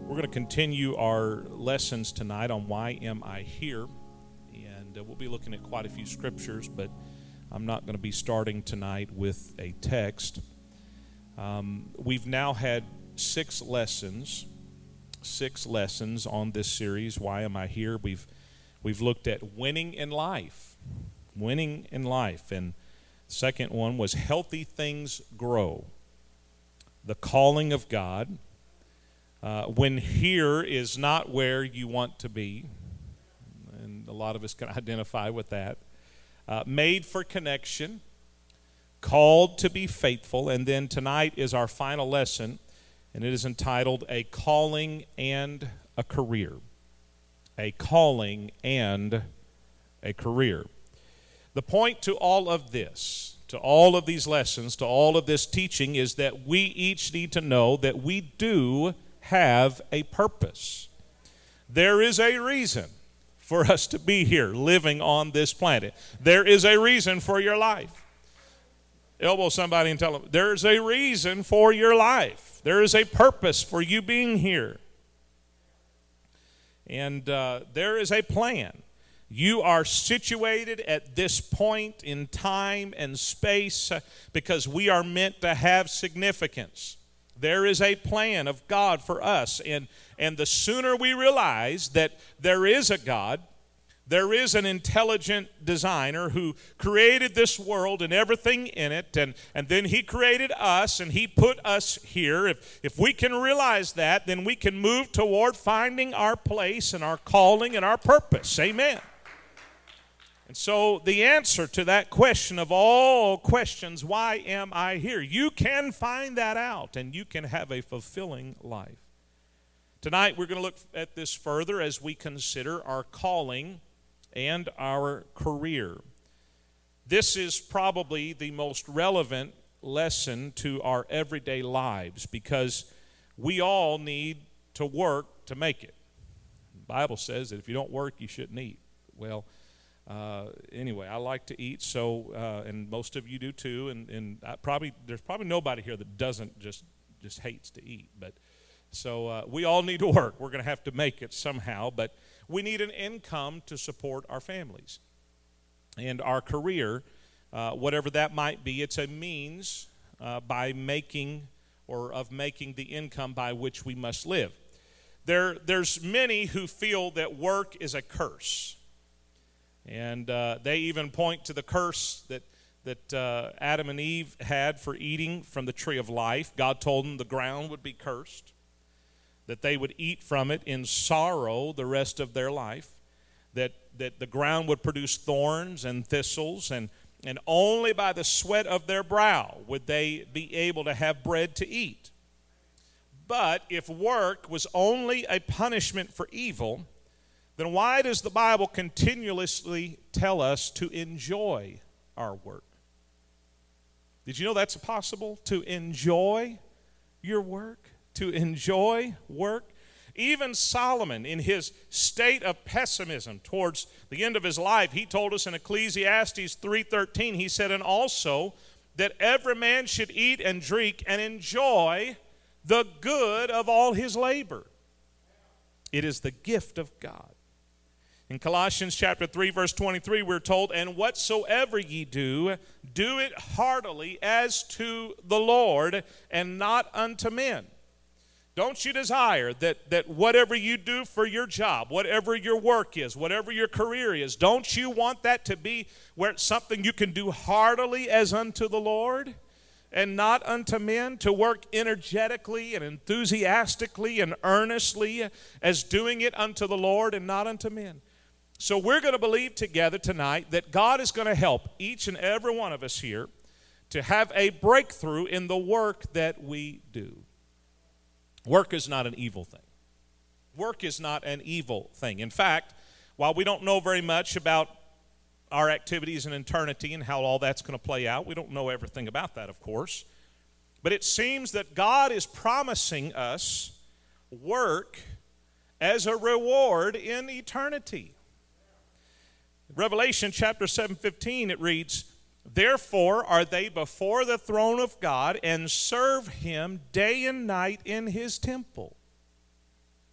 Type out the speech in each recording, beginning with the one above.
We're going to continue our lessons tonight on Why Am I Here? And we'll be looking at quite a few scriptures, but I'm not going to be starting tonight with a text. We've now had six lessons on this series, Why Am I Here? We've looked at winning in life, and the second one was healthy things grow, the calling of God, when here is not where you want to be, and a lot of us can identify with that, made for connection, called to be faithful, and then tonight is our final lesson, and it is entitled A Calling and a Career. A calling and a career. The point to all of this, to all of these lessons, to all of this teaching is that we each need to know that we do have a purpose. There is a reason for us to be here living on this planet. There is a reason for your life. Elbow somebody and tell them, there's a reason for your life. There is a purpose for you being here. And there is a plan. You are situated at this point in time and space because we are meant to have significance. There is a plan of God for us. And the sooner we realize that there is a God, there is an intelligent designer who created this world and everything in it, and then he created us and he put us here. If we can realize that, then we can move toward finding our place and our calling and our purpose. Amen. And so the answer to that question of all questions, why am I here? You can find that out and you can have a fulfilling life. Tonight we're going to look at this further as we consider our calling and our career. This is probably the most relevant lesson to our everyday lives because we all need to work to make it. The Bible says that if you don't work, you shouldn't eat. Well, anyway, I like to eat, so and most of you do too. And there's probably nobody here that doesn't just hates to eat. But so we all need to work. We're going to have to make it somehow. But we need an income to support our families and our career, whatever that might be. It's a means by making the income by which we must live. There's many who feel that work is a curse. And they even point to the curse that Adam and Eve had for eating from the tree of life. God told them the ground would be cursed, that they would eat from it in sorrow the rest of their life, that the ground would produce thorns and thistles, and only by the sweat of their brow would they be able to have bread to eat. But if work was only a punishment for evil, then why does the Bible continuously tell us to enjoy our work? Did you know that's possible, to enjoy your work? To enjoy work? Even Solomon, in his state of pessimism towards the end of his life, he told us in Ecclesiastes 3:13, he said, and also that every man should eat and drink and enjoy the good of all his labor. It is the gift of God. In Colossians chapter 3, verse 23, we're told, and whatsoever ye do, do it heartily as to the Lord and not unto men. Don't you desire that whatever you do for your job, whatever your work is, whatever your career is, don't you want that to be where it's something you can do heartily as unto the Lord and not unto men, to work energetically and enthusiastically and earnestly as doing it unto the Lord and not unto men? So we're going to believe together tonight that God is going to help each and every one of us here to have a breakthrough in the work that we do. Work is not an evil thing. Work is not an evil thing. In fact, while we don't know very much about our activities in eternity and how all that's going to play out, we don't know everything about that, of course. But it seems that God is promising us work as a reward in eternity. Revelation chapter 7:15, it reads, therefore are they before the throne of God and serve him day and night in his temple.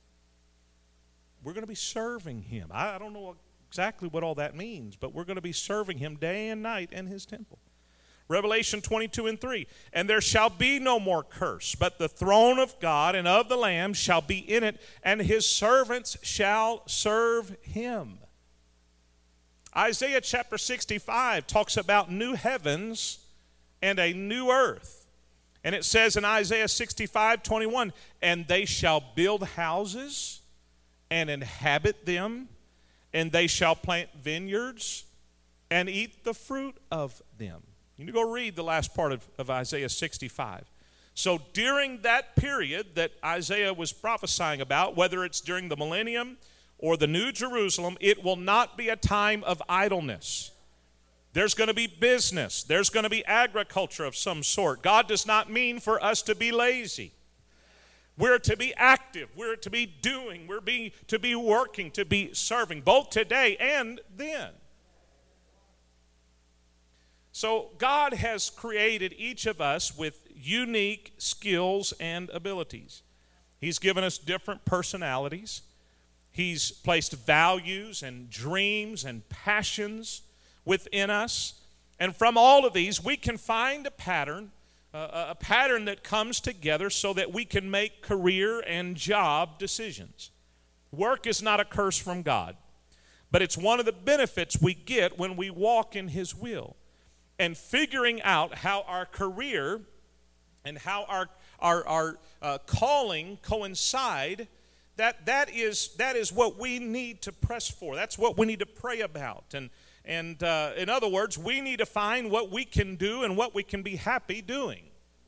We're going to be serving him. I don't know exactly what all that means, but we're going to be serving him day and night in his temple. Revelation 22:3, and there shall be no more curse, but the throne of God and of the Lamb shall be in it, and his servants shall serve him. Isaiah chapter 65 talks about new heavens and a new earth. And it says in Isaiah 65:21, and they shall build houses and inhabit them, and they shall plant vineyards and eat the fruit of them. You need to go read the last part of Isaiah 65. So during that period that Isaiah was prophesying about, whether it's during the millennium or the New Jerusalem, it will not be a time of idleness. There's going to be business. There's going to be agriculture of some sort. God does not mean for us to be lazy. We're to be active. We're to be doing. We're to be working, to be serving, both today and then. So God has created each of us with unique skills and abilities. He's given us different personalities. He's placed values and dreams and passions within us. And from all of these, we can find a pattern that comes together so that we can make career and job decisions. Work is not a curse from God, but it's one of the benefits we get when we walk in his will. And figuring out how our career and how our calling coincide, that is what we need to press for. That's what we need to pray about. And in other words, we need to find what we can do and what we can be happy doing.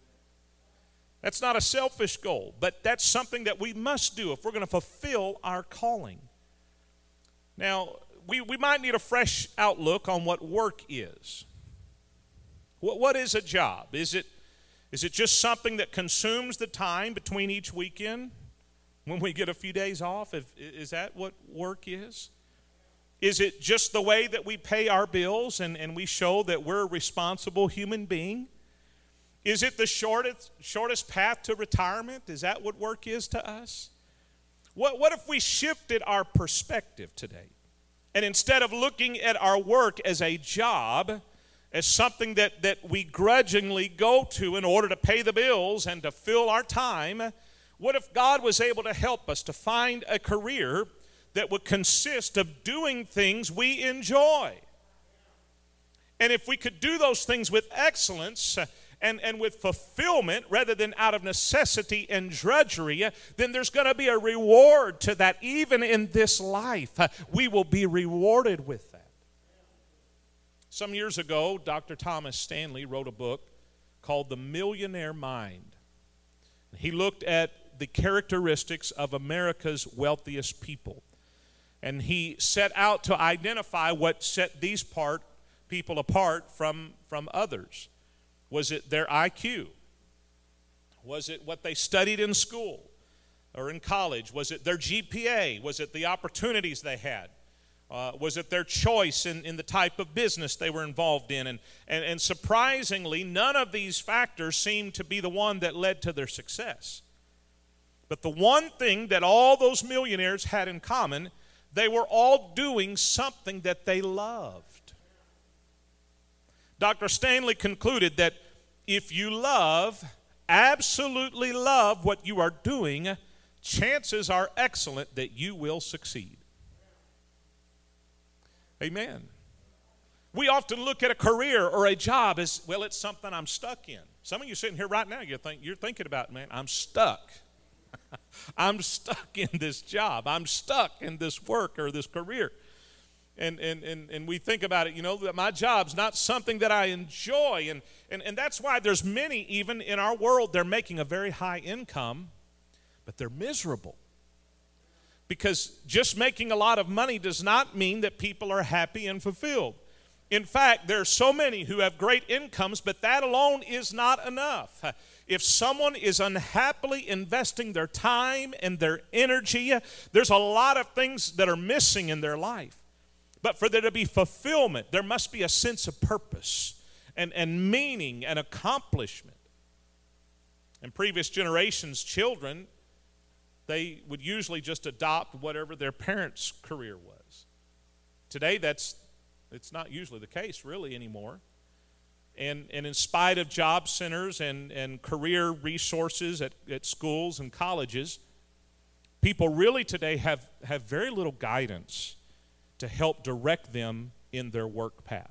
That's not a selfish goal, but that's something that we must do if we're going to fulfill our calling. Now, we might need a fresh outlook on what work is. What is a job? Is it just something that consumes the time between each weekend when we get a few days off? Is that what work is? Is it just the way that we pay our bills and we show that we're a responsible human being? Is it the shortest path to retirement? Is that what work is to us? What if we shifted our perspective today? And instead of looking at our work as a job, as something that we grudgingly go to in order to pay the bills and to fill our time, what if God was able to help us to find a career that would consist of doing things we enjoy? And if we could do those things with excellence and with fulfillment rather than out of necessity and drudgery, then there's going to be a reward to that. Even in this life, we will be rewarded with that. Some years ago, Dr. Thomas Stanley wrote a book called The Millionaire Mind. He looked at the characteristics of America's wealthiest people. And he set out to identify what set these people apart from others. Was it their IQ? Was it what they studied in school or in college? Was it their GPA? Was it the opportunities they had? Was it their choice in the type of business they were involved in? And surprisingly, none of these factors seemed to be the one that led to their success. But the one thing that all those millionaires had in common, they were all doing something that they loved. Dr. Stanley concluded that if you absolutely love what you are doing, chances are excellent that you will succeed. Amen. We often look at a career or a job as, well, it's something I'm stuck in. Some of you sitting here right now, you're thinking about, man, I'm stuck. I'm stuck in this job. I'm stuck in this work or this career. And we think about it, that my job's not something that I enjoy. And that's why there's many, even in our world, they're making a very high income, but they're miserable. Because just making a lot of money does not mean that people are happy and fulfilled. In fact, there are so many who have great incomes, but that alone is not enough. If someone is unhappily investing their time and their energy, there's a lot of things that are missing in their life. But for there to be fulfillment, there must be a sense of purpose and meaning and accomplishment. In previous generations, children they would usually just adopt whatever their parents' career was. Today, it's not usually the case really anymore. And in spite of job centers and career resources at schools and colleges, people really today have very little guidance to help direct them in their work path.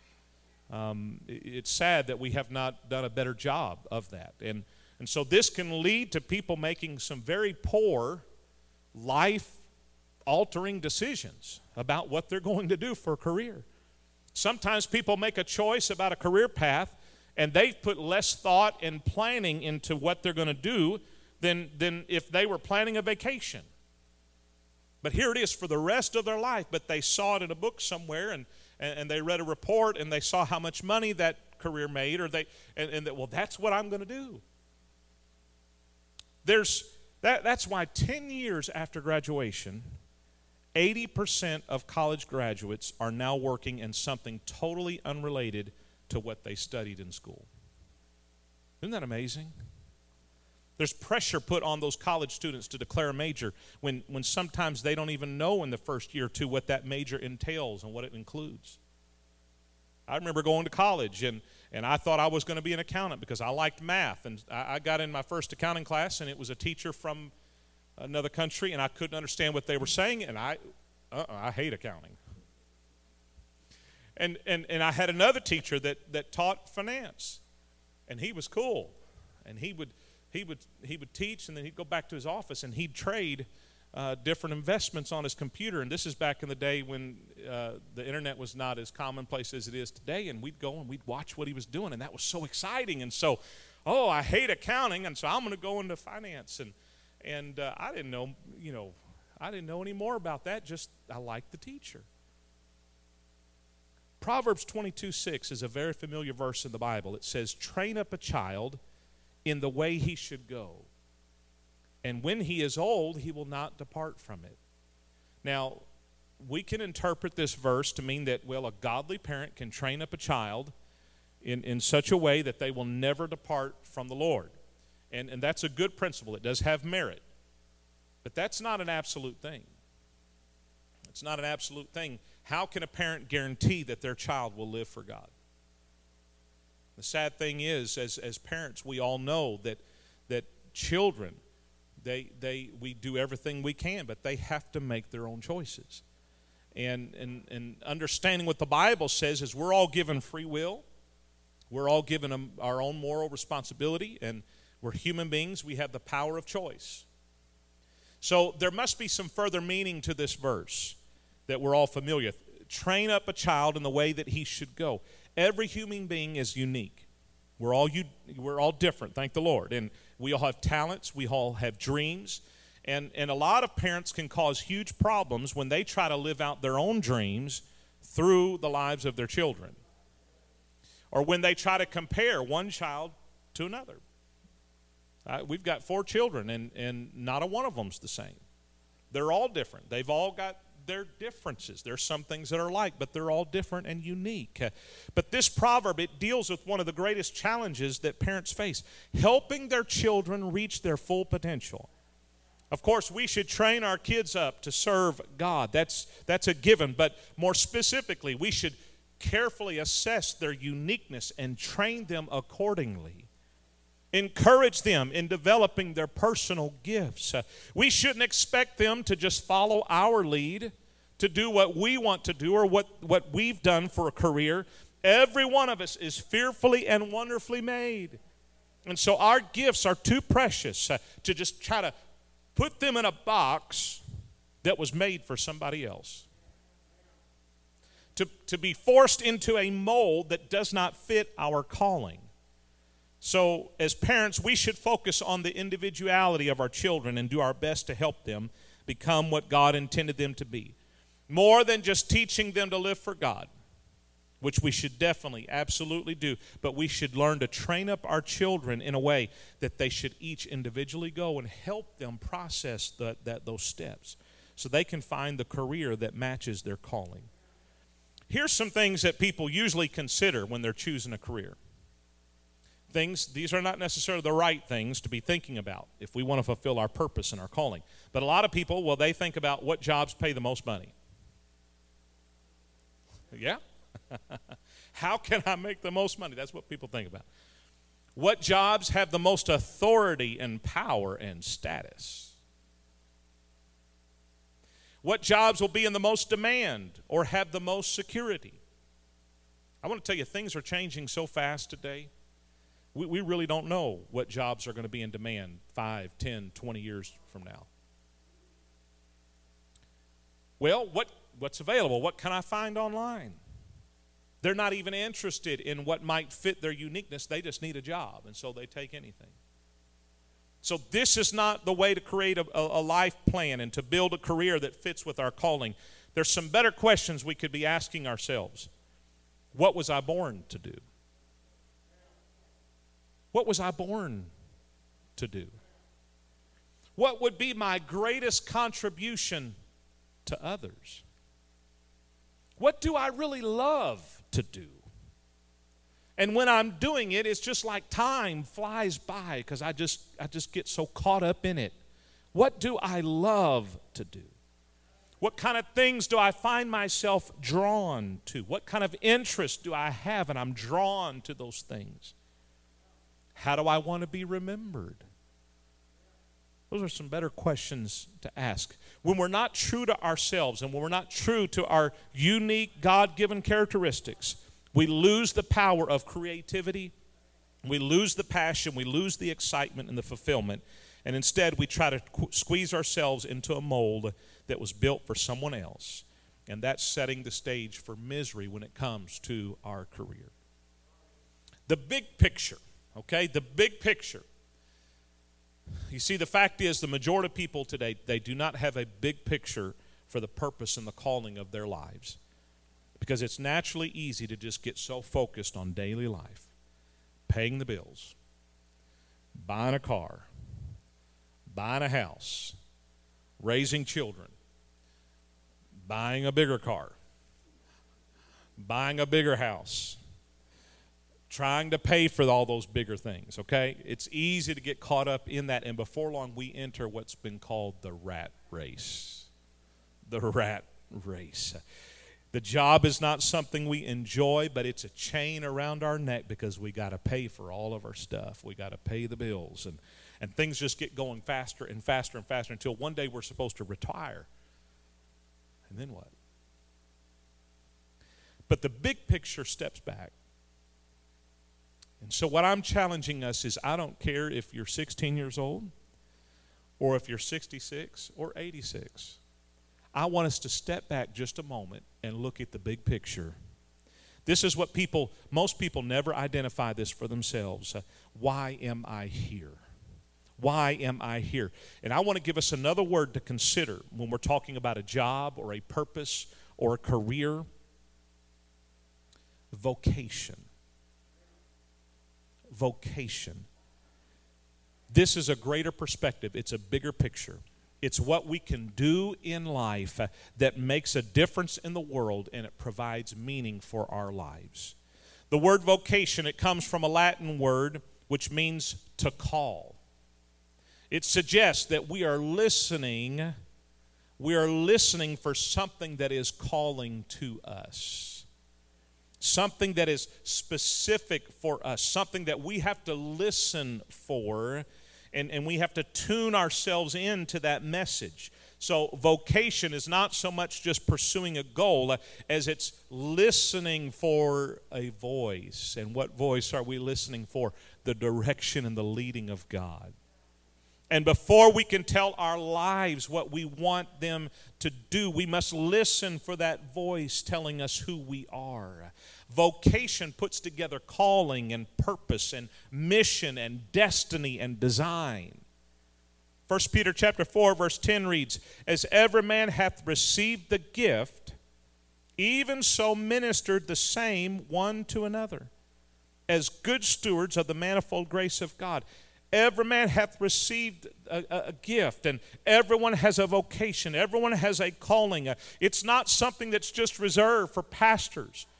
It's sad that we have not done a better job of that. And so this can lead to people making some very poor, life-altering decisions about what they're going to do for a career. Sometimes people make a choice about a career path, and they've put less thought and planning into what they're going to do than if they were planning a vacation. But here it is for the rest of their life, but they saw it in a book somewhere, and they read a report, and they saw how much money that career made, or well, that's what I'm going to do. That's why 10 years after graduation, 80% of college graduates are now working in something totally unrelated to what they studied in school. Isn't that amazing? There's pressure put on those college students to declare a major when sometimes they don't even know in the first year or two what that major entails and what it includes. I remember going to college, and I thought I was going to be an accountant because I liked math. And I got in my first accounting class, and it was a teacher from another country, and I couldn't understand what they were saying, and I hate accounting. And I had another teacher that taught finance, and he was cool, and he would teach, and then he'd go back to his office, and he'd trade different investments on his computer. And this is back in the day when the internet was not as commonplace as it is today, and we'd go and we'd watch what he was doing, and that was so exciting. And so, I hate accounting, and so I'm going to go into finance. And I didn't know any more about that. Just I liked the teacher. Proverbs 22:6 is a very familiar verse in the Bible. It says, "Train up a child in the way he should go, and when he is old, he will not depart from it." Now, we can interpret this verse to mean that, a godly parent can train up a child in such a way that they will never depart from the Lord. And that's a good principle. It does have merit. But that's not an absolute thing. It's not an absolute thing. How can a parent guarantee that their child will live for God? The sad thing is, as parents, we all know that children, we do everything we can, but they have to make their own choices. And understanding what the Bible says is we're all given free will. We're all given our own moral responsibility, and we're human beings. We have the power of choice. So there must be some further meaning to this verse that we're all familiar with. Train up a child in the way that he should go. Every human being is unique. We're all different, thank the Lord. And we all have talents. We all have dreams. And a lot of parents can cause huge problems when they try to live out their own dreams through the lives of their children. Or when they try to compare one child to another. We've got 4 children, and not a one of them's the same. They're all different. They've all got their differences. There's some things that are alike, but they're all different and unique. But this proverb, it deals with one of the greatest challenges that parents face, helping their children reach their full potential. Of course, we should train our kids up to serve God. That's a given. But more specifically, we should carefully assess their uniqueness and train them accordingly. Encourage them in developing their personal gifts. We shouldn't expect them to just follow our lead, to do what we want to do or what we've done for a career. Every one of us is fearfully and wonderfully made. And so our gifts are too precious to just try to put them in a box that was made for somebody else. To be forced into a mold that does not fit our calling. So as parents, we should focus on the individuality of our children and do our best to help them become what God intended them to be. More than just teaching them to live for God, which we should definitely, absolutely do, but we should learn to train up our children in a way that they should each individually go and help them process those steps so they can find the career that matches their calling. Here's some things that people usually consider when they're choosing a career. these are not necessarily the right things to be thinking about if we want to fulfill our purpose and our calling. But a lot of people, well, they think about what jobs pay the most money. Yeah? How can I make the most money? That's what people think about. What jobs have the most authority and power and status? What jobs will be in the most demand or have the most security? I want to tell you, things are changing so fast today. We really don't know what jobs are going to be in demand 5, 10, 20 years from now. Well, what's available? What can I find online? They're not even interested in what might fit their uniqueness. They just need a job, and so they take anything. So this is not the way to create a life plan and to build a career that fits with our calling. There's some better questions we could be asking ourselves. What was I born to do? What was I born to do? What would be my greatest contribution to others? What do I really love to do? And when I'm doing it, it's just like time flies by because I just get so caught up in it. What do I love to do? What kind of things do I find myself drawn to? What kind of interest do I have and I'm drawn to those things? How do I want to be remembered? Those are some better questions to ask. When we're not true to ourselves and when we're not true to our unique God-given characteristics, we lose the power of creativity, we lose the passion, we lose the excitement and the fulfillment, and instead we try to squeeze ourselves into a mold that was built for someone else, and that's setting the stage for misery when it comes to our career. The big picture, okay, the big picture. You see, the fact is the majority of people today, they do not have a big picture for the purpose and the calling of their lives because it's naturally easy to just get so focused on daily life, paying the bills, buying a car, buying a house, raising children, buying a bigger car, buying a bigger house, trying to pay for all those bigger things, okay? It's easy to get caught up in that, and before long we enter what's been called the rat race. The rat race. The job is not something we enjoy, but it's a chain around our neck because we got to pay for all of our stuff. We got to pay the bills, and things just get going faster and faster and faster until one day we're supposed to retire. And then what? But the big picture steps back. And so what I'm challenging us is I don't care if you're 16 years old or if you're 66 or 86. I want us to step back just a moment and look at the big picture. This is what most people never identify this for themselves. Why am I here? Why am I here? And I want to give us another word to consider when we're talking about a job or a purpose or a career. Vocation. Vocation. This is a greater perspective. It's a bigger picture. It's what we can do in life that makes a difference in the world and it provides meaning for our lives. The word vocation, it comes from a Latin word which means to call. It suggests that we are listening for something that is calling to us. Something that is specific for us, something that we have to listen for, and we have to tune ourselves into that message. So vocation is not so much just pursuing a goal as it's listening for a voice. And what voice are we listening for? The direction and the leading of God. And before we can tell our lives what we want them to do, we must listen for that voice telling us who we are. Vocation puts together calling and purpose and mission and destiny and design. 1 Peter chapter 4 verse 10 reads, "As every man hath received the gift, even so ministered the same one to another, as good stewards of the manifold grace of God." Every man hath received a gift, and everyone has a vocation. Everyone has a calling. It's not something that's just reserved for pastors.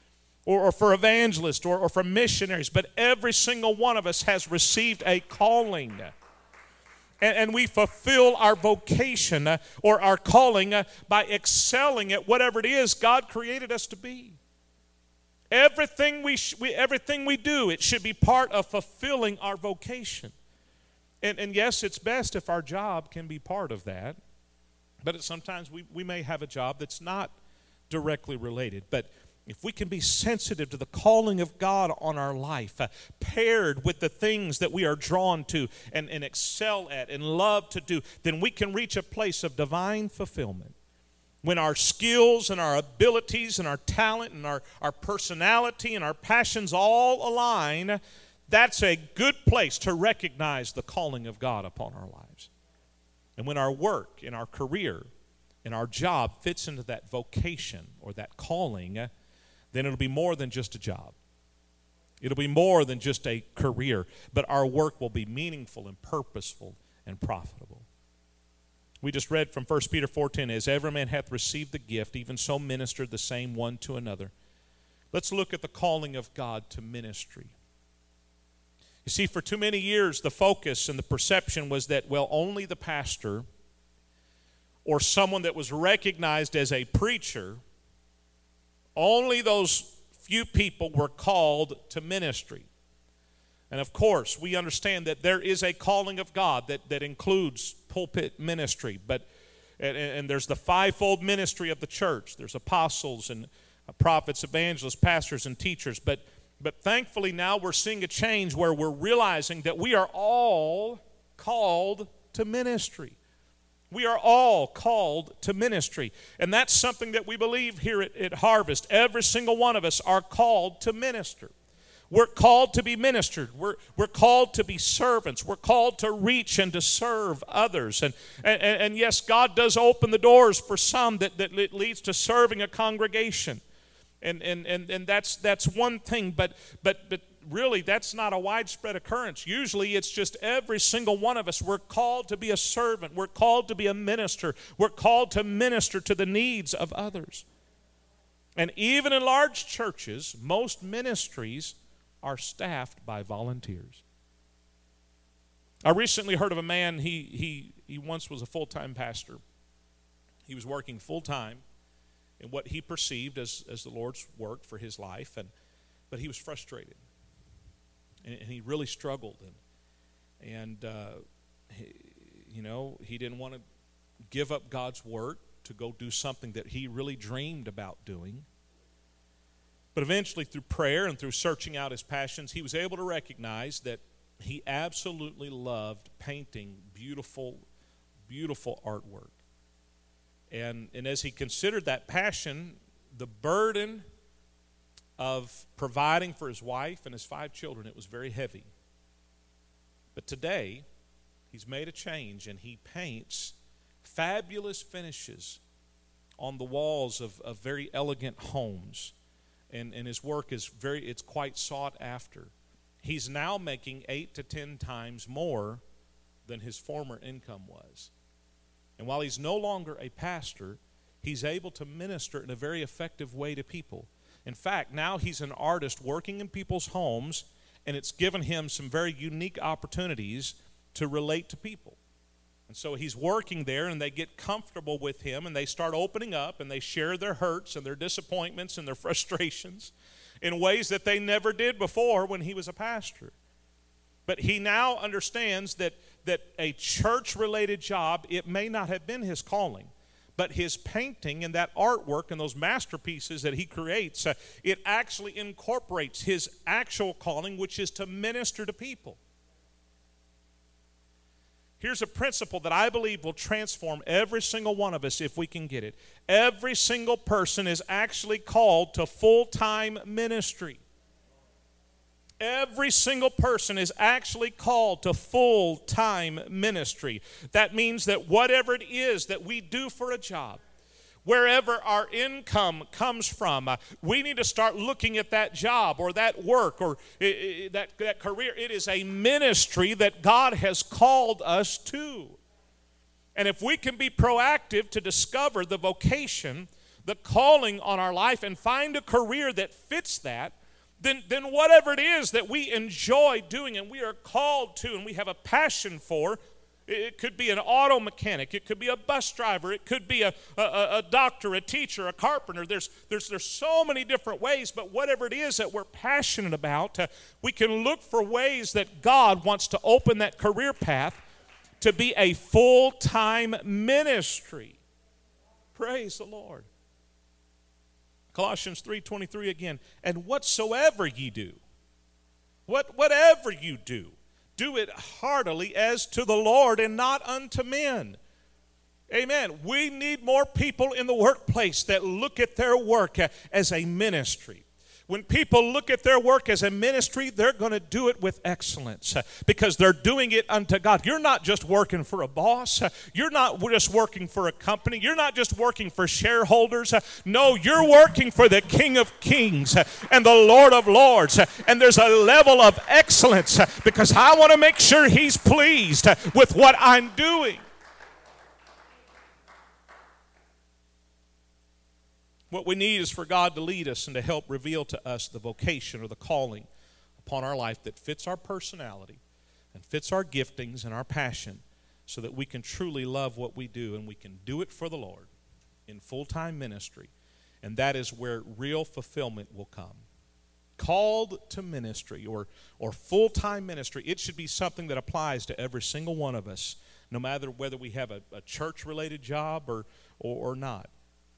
or for evangelists or for missionaries, but every single one of us has received a calling. And we fulfill our vocation or our calling by excelling at whatever it is God created us to be. Everything we do, it should be part of fulfilling our vocation. And yes, it's best if our job can be part of that. But sometimes we may have a job that's not directly related. But if we can be sensitive to the calling of God on our life, paired with the things that we are drawn to and excel at and love to do, then we can reach a place of divine fulfillment. When our skills and our abilities and our talent and our personality and our passions all align, that's a good place to recognize the calling of God upon our lives. And when our work and our career and our job fits into that vocation or that calling, then it'll be more than just a job. It'll be more than just a career, but our work will be meaningful and purposeful and profitable. We just read from 1 Peter 4:10, as every man hath received the gift, even so ministered the same one to another. Let's look at the calling of God to ministry. You see, for too many years, the focus and the perception was that, well, only the pastor or someone that was recognized as a preacher, only those few people were called to ministry. And of course, we understand that there is a calling of God that includes pulpit ministry. And there's the fivefold ministry of the church. There's apostles and prophets, evangelists, pastors, and teachers. But thankfully now we're seeing a change where we're realizing that we are all called to ministry. We are all called to ministry. And that's something that we believe here at Harvest. Every single one of us are called to minister. We're called to be ministered. We're called to be servants. We're called to reach and to serve others. And yes, God does open the doors for some that leads to serving a congregation. And that's one thing, but really that's not a widespread occurrence. Usually it's just every single one of us. We're called to be a servant. We're called to be a minister. We're called to minister to the needs of others. And even in large churches, most ministries are staffed by volunteers. I recently heard of a man, he once was a full-time pastor. He was working full-time in what he perceived as the Lord's work for his life, but he was frustrated. And he really struggled. And he didn't want to give up God's work to go do something that he really dreamed about doing. But eventually, through prayer and through searching out his passions, he was able to recognize that he absolutely loved painting beautiful, beautiful artwork. And as he considered that passion, the burden of providing for his wife and his 5 children, it was very heavy. But today, he's made a change and he paints fabulous finishes on the walls of very elegant homes. And his work is it's quite sought after. He's now making 8 to 10 times more than his former income was. And while he's no longer a pastor, he's able to minister in a very effective way to people. In fact, now he's an artist working in people's homes, and it's given him some very unique opportunities to relate to people. And so he's working there, and they get comfortable with him, and they start opening up, and they share their hurts and their disappointments and their frustrations in ways that they never did before when he was a pastor. But he now understands that a church-related job, it may not have been his calling, but his painting and that artwork and those masterpieces that he creates, it actually incorporates his actual calling, which is to minister to people. Here's a principle that I believe will transform every single one of us if we can get it. Every single person is actually called to full-time ministry. Every single person is actually called to full-time ministry. That means that whatever it is that we do for a job, wherever our income comes from, we need to start looking at that job or that work or that career. It is a ministry that God has called us to. And if we can be proactive to discover the vocation the calling on our life and find a career that fits that, then whatever it is that we enjoy doing and we are called to and we have a passion for, it could be an auto mechanic, it could be a bus driver, it could be a doctor, a teacher, a carpenter. There's so many different ways, but whatever it is that we're passionate about, we can look for ways that God wants to open that career path to be a full-time ministry. Praise the Lord. Colossians 3:23 again, and whatsoever ye do, whatever you do it heartily as to the Lord and not unto men. Amen. We need more people in the workplace that look at their work as a ministry. When people look at their work as a ministry, they're going to do it with excellence because they're doing it unto God. You're not just working for a boss. You're not just working for a company. You're not just working for shareholders. No, you're working for the King of Kings and the Lord of Lords. And there's a level of excellence because I want to make sure He's pleased with what I'm doing. What we need is for God to lead us and to help reveal to us the vocation or the calling upon our life that fits our personality and fits our giftings and our passion so that we can truly love what we do and we can do it for the Lord in full-time ministry. And that is where real fulfillment will come. Called to ministry or full-time ministry, it should be something that applies to every single one of us, no matter whether we have a church-related job or not.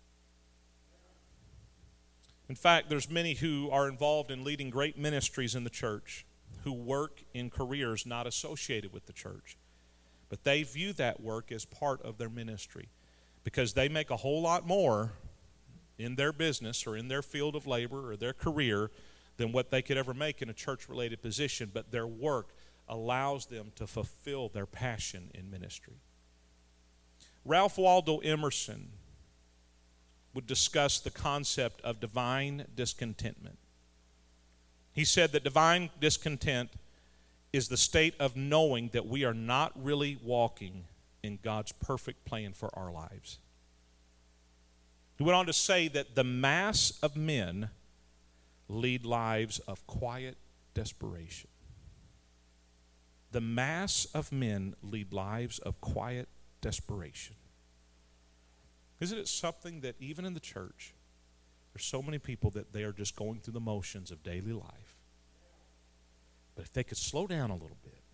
In fact, there's many who are involved in leading great ministries in the church who work in careers not associated with the church. But they view that work as part of their ministry because they make a whole lot more in their business or in their field of labor or their career than what they could ever make in a church-related position. But their work allows them to fulfill their passion in ministry. Ralph Waldo Emerson would discuss the concept of divine discontentment. He said that divine discontent is the state of knowing that we are not really walking in God's perfect plan for our lives. He went on to say that the mass of men lead lives of quiet desperation. The mass of men lead lives of quiet desperation. Isn't it something that even in the church, there's so many people that they are just going through the motions of daily life. But if they could slow down a little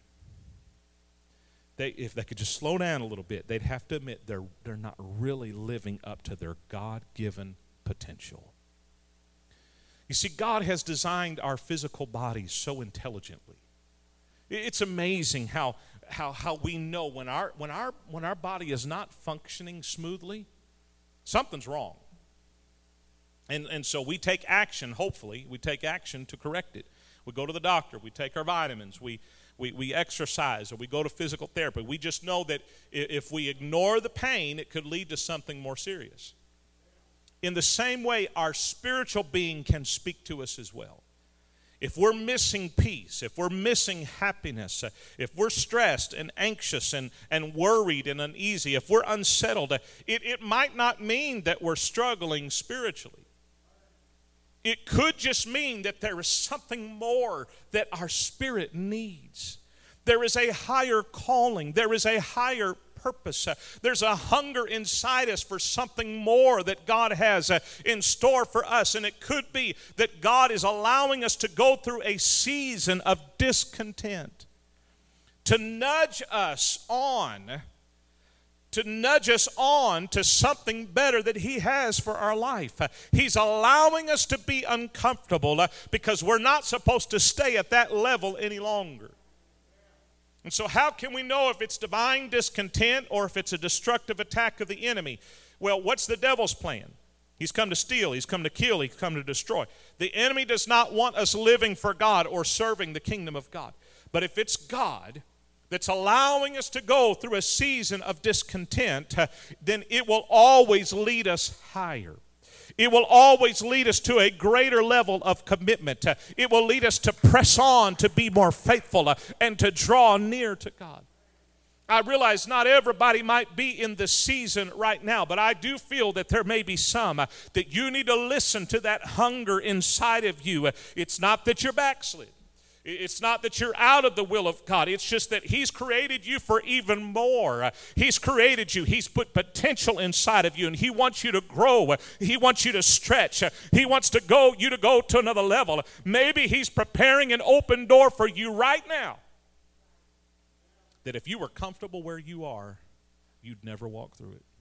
bit, if they could just slow down a little bit, they'd have to admit they're not really living up to their God-given potential. You see, God has designed our physical bodies so intelligently. It's amazing how we know when our body is not functioning smoothly, something's wrong. And so we take action, hopefully. We take action to correct it. We go to the doctor. We take our vitamins. We exercise or we go to physical therapy. We just know that if we ignore the pain, it could lead to something more serious. In the same way, our spiritual being can speak to us as well. If we're missing peace, if we're missing happiness, if we're stressed and anxious and worried and uneasy, if we're unsettled, it might not mean that we're struggling spiritually. It could just mean that there is something more that our spirit needs. There is a higher calling. There is a higher purpose. There's a hunger inside us for something more that God has in store for us. And it could be that God is allowing us to go through a season of discontent to nudge us on to something better that He has for our life. He's allowing us to be uncomfortable because we're not supposed to stay at that level any longer. And so how can we know if it's divine discontent or if it's a destructive attack of the enemy? Well, what's the devil's plan? He's come to steal, he's come to kill, he's come to destroy. The enemy does not want us living for God or serving the kingdom of God. But if it's God that's allowing us to go through a season of discontent, then it will always lead us higher. It will always lead us to a greater level of commitment. It will lead us to press on, to be more faithful, and to draw near to God. I realize not everybody might be in the season right now, but I do feel that there may be some that you need to listen to that hunger inside of you. It's not that you're backslid. It's not that you're out of the will of God. It's just that He's created you for even more. He's created you. He's put potential inside of you, and He wants you to grow. He wants you to stretch. He wants you to go to another level. Maybe He's preparing an open door for you right now, that if you were comfortable where you are, you'd never walk through it.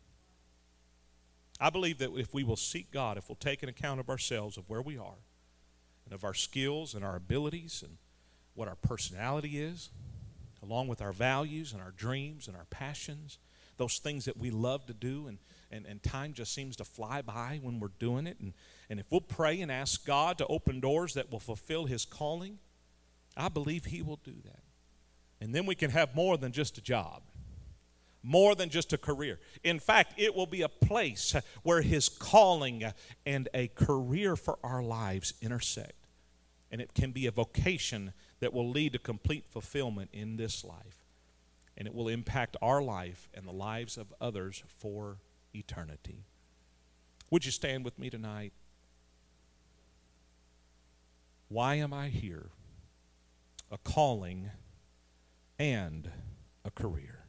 I believe that if we will seek God, if we'll take an account of ourselves, of where we are, and of our skills and our abilities and what our personality is, along with our values and our dreams and our passions, those things that we love to do, and time just seems to fly by when we're doing it. And if we'll pray and ask God to open doors that will fulfill His calling, I believe He will do that. And then we can have more than just a job, more than just a career. In fact, it will be a place where His calling and a career for our lives intersect. And it can be a vocation that will lead to complete fulfillment in this life. And it will impact our life and the lives of others for eternity. Would you stand with me tonight? Why am I here? A calling and a career.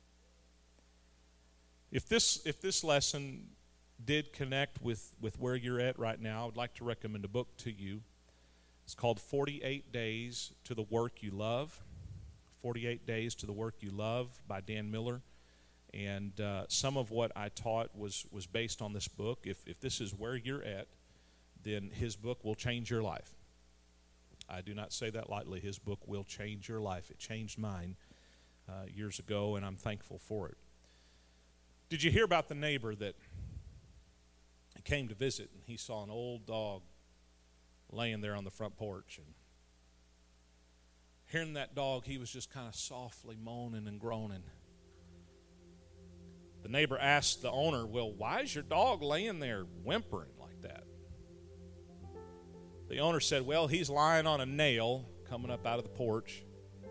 If this lesson did connect with where you're at right now, I would like to recommend a book to you. It's called 48 Days to the Work You Love. 48 Days to the Work You Love by Dan Miller. And some of what I taught was based on this book. If this is where you're at, then his book will change your life. I do not say that lightly. His book will change your life. It changed mine years ago, and I'm thankful for it. Did you hear about the neighbor that came to visit, and he saw an old dog laying there on the front porch? And hearing that dog, he was just kind of softly moaning and groaning. The neighbor asked the owner, well, why is your dog laying there whimpering like that? The owner said, well, he's lying on a nail coming up out of the porch.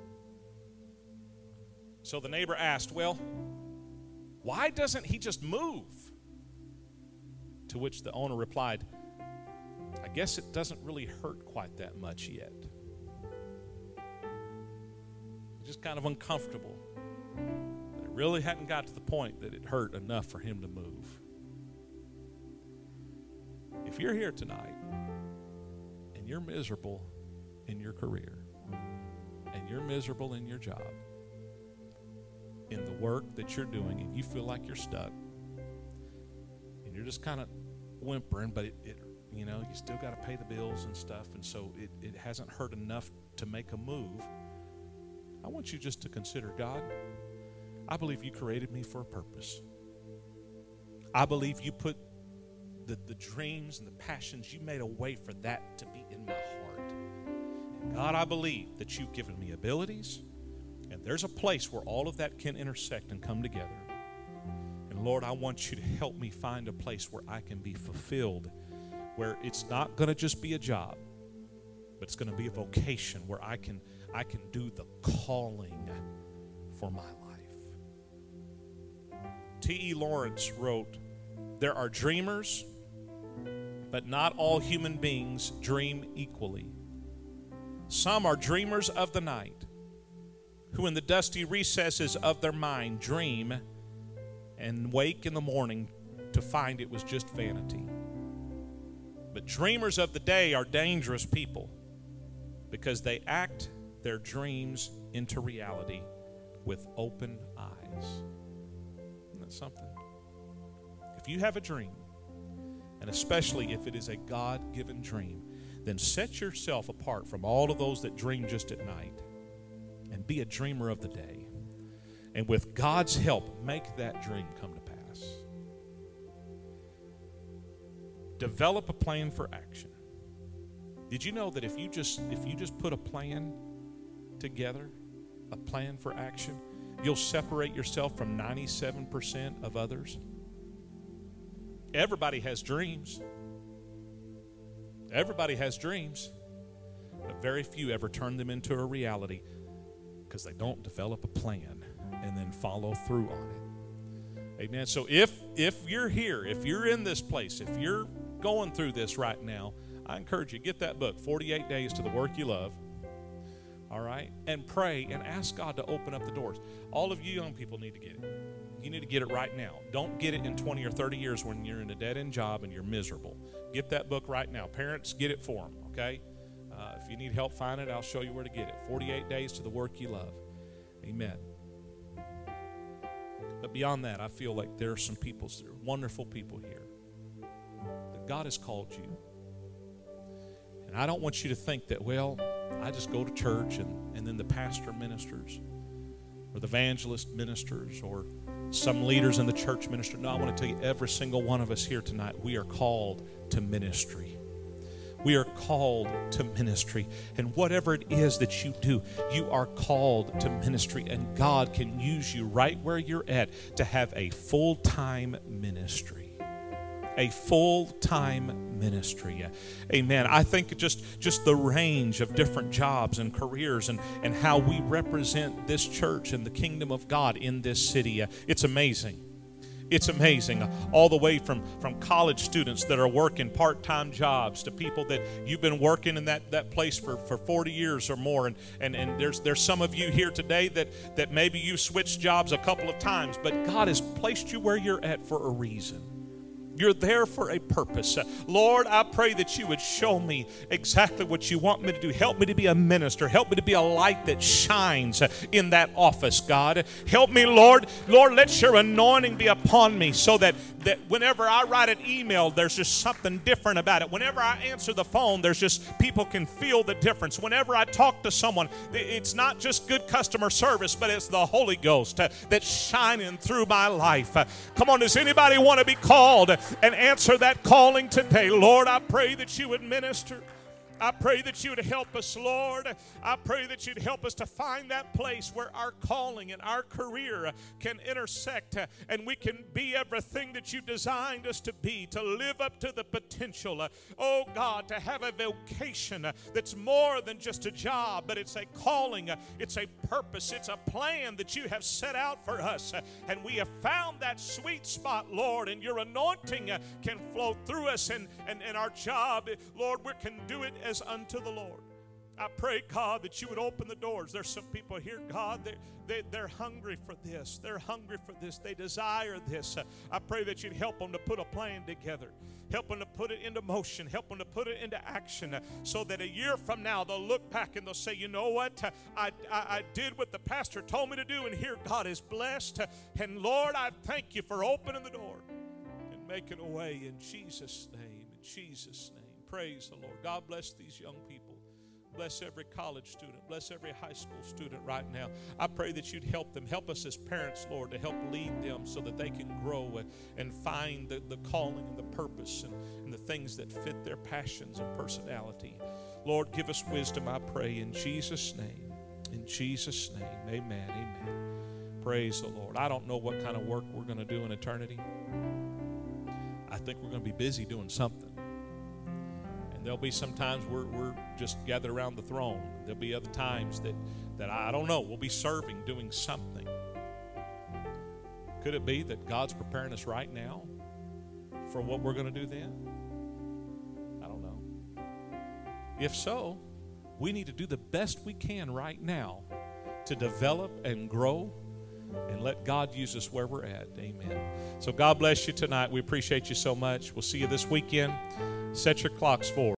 So the neighbor asked, well, why doesn't he just move? To which the owner replied, I guess it doesn't really hurt quite that much yet. Just kind of uncomfortable. But it really hadn't got to the point that it hurt enough for him to move. If you're here tonight and you're miserable in your career and you're miserable in your job, in the work that you're doing, and you feel like you're stuck and you're just kind of whimpering, but you still got to pay the bills and stuff, and so it hasn't hurt enough to make a move, I want you just to consider, God, I believe you created me for a purpose. I believe you put the dreams and the passions, you made a way for that to be in my heart. And God, I believe that you've given me abilities, and there's a place where all of that can intersect and come together. And Lord, I want you to help me find a place where I can be fulfilled, where it's not going to just be a job, but it's going to be a vocation where I can do the calling for my life. T.E. Lawrence wrote, there are dreamers, but not all human beings dream equally. Some are dreamers of the night, who in the dusty recesses of their mind dream and wake in the morning to find it was just vanity. But dreamers of the day are dangerous people because they act their dreams into reality with open eyes. Isn't that something? If you have a dream, and especially if it is a God-given dream, then set yourself apart from all of those that dream just at night and be a dreamer of the day. And with God's help, make that dream come to pass. Develop a plan for action. Did you know that if you just put a plan together, a plan for action, you'll separate yourself from 97% of others? Everybody has dreams. Everybody has dreams, but very few ever turn them into a reality because they don't develop a plan and then follow through on it. Amen. So if you're here, if you're in this place, if you're going through this right now, I encourage you, get that book, 48 Days to the Work You Love. All right? And pray and ask God to open up the doors. All of you young people need to get it. You need to get it right now. Don't get it in 20 or 30 years when you're in a dead-end job and you're miserable. Get that book right now. Parents, get it for them, okay? If you need help finding it, I'll show you where to get it. 48 Days to the Work You Love. Amen. But beyond that, I feel like there are some people, there are wonderful people here, that God has called you. And I don't want you to think that, well, I just go to church and then the pastor ministers or the evangelist ministers or some leaders in the church minister. No, I want to tell you, every single one of us here tonight, we are called to ministry. We are called to ministry. And whatever it is that you do, you are called to ministry. And God can use you right where you're at to have a full-time ministry. A full-time ministry. Amen. I think just the range of different jobs and careers and how we represent this church and the kingdom of God in this city, it's amazing. It's amazing. All the way from college students that are working part-time jobs to people that you've been working in that place for 40 years or more. And there's some of you here today that maybe you switched jobs a couple of times, but God has placed you where you're at for a reason. You're there for a purpose. Lord, I pray that you would show me exactly what you want me to do. Help me to be a minister. Help me to be a light that shines in that office, God. Help me, Lord. Lord, let your anointing be upon me so that whenever I write an email, there's just something different about it. Whenever I answer the phone, there's just people can feel the difference. Whenever I talk to someone, it's not just good customer service, but it's the Holy Ghost that's shining through my life. Come on, does anybody want to be called and answer that calling today? Lord, I pray that you would minister. I pray that you would help us, Lord. I pray that you'd help us to find that place where our calling and our career can intersect and we can be everything that you designed us to be, to live up to the potential. Oh, God, to have a vocation that's more than just a job, but it's a calling, it's a purpose, it's a plan that you have set out for us. And we have found that sweet spot, Lord, and your anointing can flow through us and our job, Lord, we can do it as unto the Lord. I pray, God, that you would open the doors. There's some people here, God, they're hungry for this. They're hungry for this. They desire this. I pray that you'd help them to put a plan together. Help them to put it into motion. Help them to put it into action so that a year from now they'll look back and they'll say, you know what? I did what the pastor told me to do, and here God is blessed. And Lord, I thank you for opening the door and making a way in Jesus' name. In Jesus' name. Praise the Lord. God bless these young people. Bless every college student. Bless every high school student right now. I pray that you'd help them. Help us as parents, Lord, to help lead them so that they can grow and find the calling and the purpose and the things that fit their passions and personality. Lord, give us wisdom, I pray, in Jesus' name. In Jesus' name, amen, amen. Praise the Lord. I don't know what kind of work we're going to do in eternity. I think we're going to be busy doing something. And there'll be some times we're just gathered around the throne. There'll be other times that I don't know, we'll be serving, doing something. Could it be that God's preparing us right now for what we're going to do then? I don't know. If so, we need to do the best we can right now to develop and grow and let God use us where we're at. Amen. So God bless you tonight. We appreciate you so much. We'll see you this weekend. Set your clocks forward.